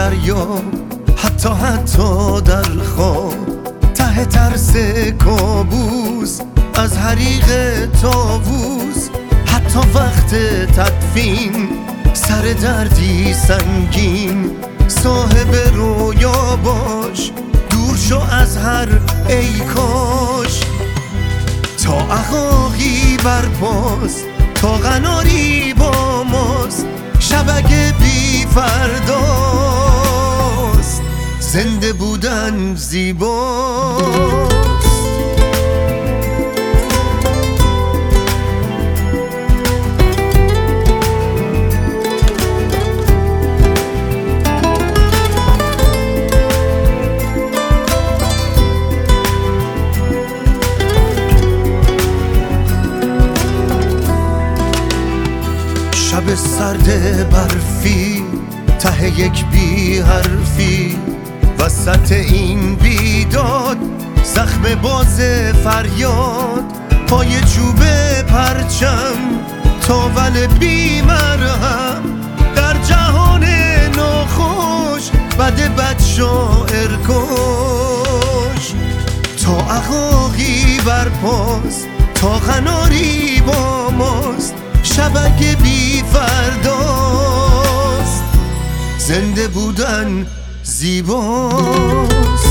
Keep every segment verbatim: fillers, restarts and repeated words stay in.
فریاد، حتی حتی در خواب، ته ترس کابوس از حریق طاووس، حتی وقت تدفین سر دردی سنگین، صاحب رویا باش، دور شو از هر ای کاش. تا عقاقی برپاست، تا قناری با ماست، شبک بی فرداست، زنده بودن زیباست. شب سرد برفی، ته یک بی حرفی، وسط این بیداد، زخم باز فریاد، پای چوب پرچم، تاول بی مرهم، در جهان ناخوش، بد بد شاعر کش. تا عقاقی برپاست، تا قناری با ماست، شبک بی فرداست، زنده بودن زیباست.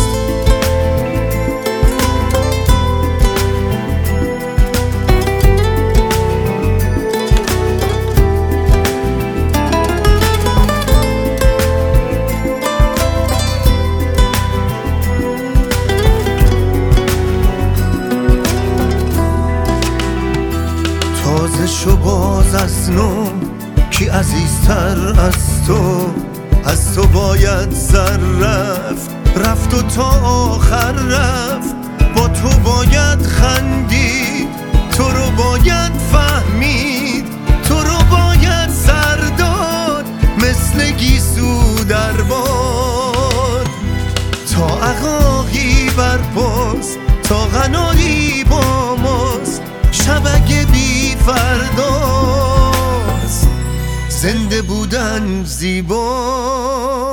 تازه شو باز از نو، کی عزیزتر از تو، از تو باید سر رفت، رفت و تا آخر رفت، با تو باید خندید، تو رو باید فهمید، تو رو باید سر داد، مثل گیسو در باد. تا عقاقی برپاست، تا قناری با ماست، شبک بی فرداست، زنده بودن زیباست.